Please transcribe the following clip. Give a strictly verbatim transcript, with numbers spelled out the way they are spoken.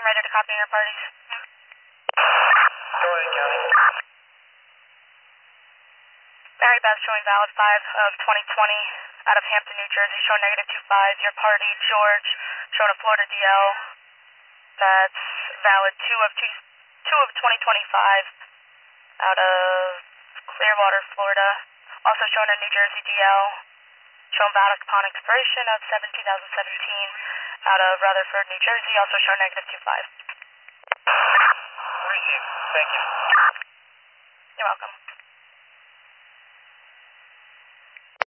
ready to copy your parties. Go ahead, County. Mary Beth showing valid five of twenty twenty out of Hampton, New Jersey, showing negative two five. Your party, George, showing a Florida D L. That's valid two of two, two of twenty twenty-five out of Clearwater, Florida. Also showing a New Jersey D L, showing valid upon expiration of seven two thousand seventeen out of Rutherford, New Jersey, also showing negative two five. Received. Thank you. You're welcome.